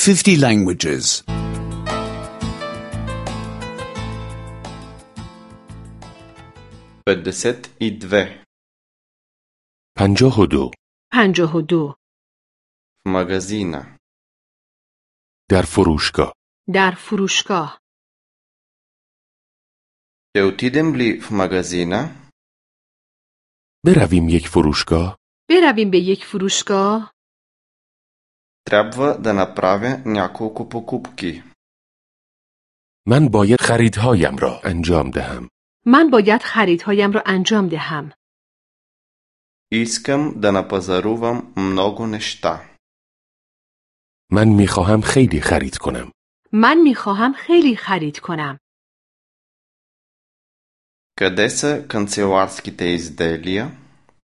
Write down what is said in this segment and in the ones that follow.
50 languages. 52. 52. 52. В магазина. در فروشگاه. در فروشگاه. Ще отидем ли в магазина? برویم یک فروشگاه. برویم به یک фрушгоҳ. Трябва да направя няколко покупки. من باید خریدهایم را انجام دهم. من باید خریدهایم را انجام دهم. Искам да напазарувам много неща. من میخواهم خیلی خرید کنم. من میخواهم خیلی خرید کنم. Къде са канцеларските изделия?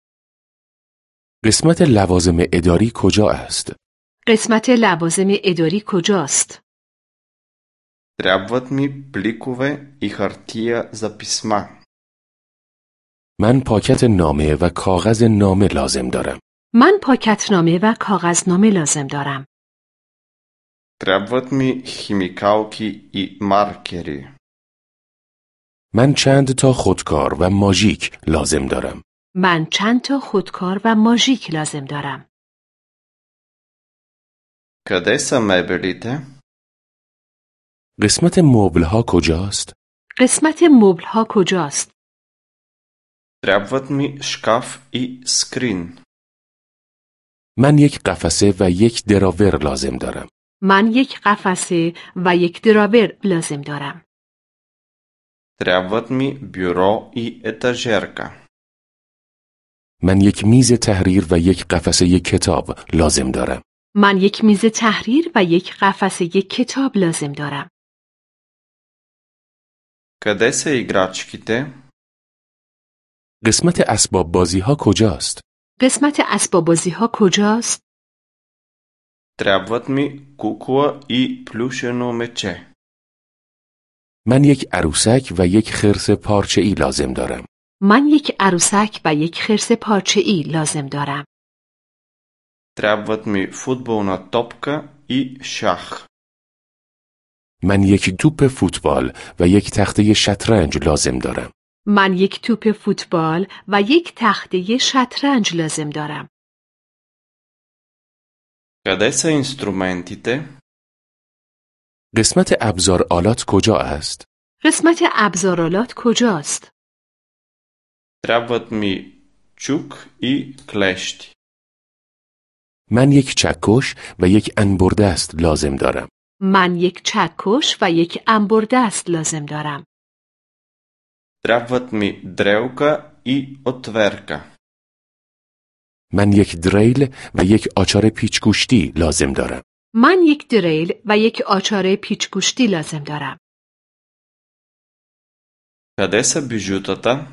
قسمت لوازم اداری کجا است؟ قسمت لوازم اداری کجاست؟ Трябват ми пликове и хартия за писма. من پاکت نامه و کاغذ نامه لازم دارم. من پاکتنامه و کاغذنامه لازم دارم. Трябват ми химикалки и маркери. من چند تا خودکار و ماژیک لازم دارم. من چند تا خودکار و ماژیک لازم دارم. Къде са мебелите? قسمت مبل ها کجاست؟ قسمت مبل ها کجاست؟ Трябват ми шкаф и скрин. من یک قفسه و یک دراور لازم دارم. من یک قفسه و یک دراور لازم دارم. Трябват ми бюро и етажерка. من یک میز تحریر و یک قفسه کتاب لازم دارم. من یک میز تحریر و یک قفسه کتاب لازم دارم. Къде са играчките? قسمت اسباب بازی ها کجاست؟ قسمت اسباب بازی ها کجاست؟ Трябват ми кукла и плюшено мече. من یک عروسک و یک خرس پارچه‌ای لازم دارم. من یک عروسک و یک خرس پارچه‌ای لازم دارم. Трябват ми футболна топка и шах. من یک توپ فوتبال و یک تخته شطرنج لازم دارم. من یک توپ فوتبال و یک تخته شطرنج لازم دارم. Къде са инструментите? قسمت ابزار آلات کجا است؟ قسمت ابزارالات کجاست؟ Трябват ми чук и клещи. من یک چکش و یک انبردست لازم دارم. من یک چکش و یک انبردست لازم دارم. Трябват ми дрелка и отверка. من یک دریل و یک آچار پیچگوشتی لازم دارم. من یک دریل و یک آچار پیچگوشتی لازم دارم. Къде са бижутата?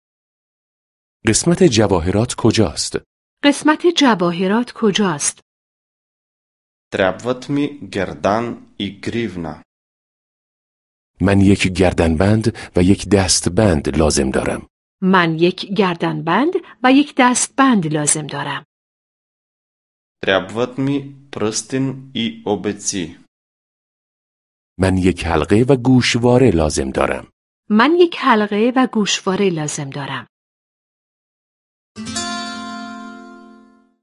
قسمت جواهرات کجاست؟ قسمت جواهرات کجاست؟ Трябват ми гердан и гривна. من یک گردنبند و یک دستبند لازم دارم. من یک گردنبند و یک دستبند لازم دارم. Трябват ми пръстен и обеци. من یک حلقه و گوشواره لازم دارم. من یک حلقه و گوشواره لازم دارم.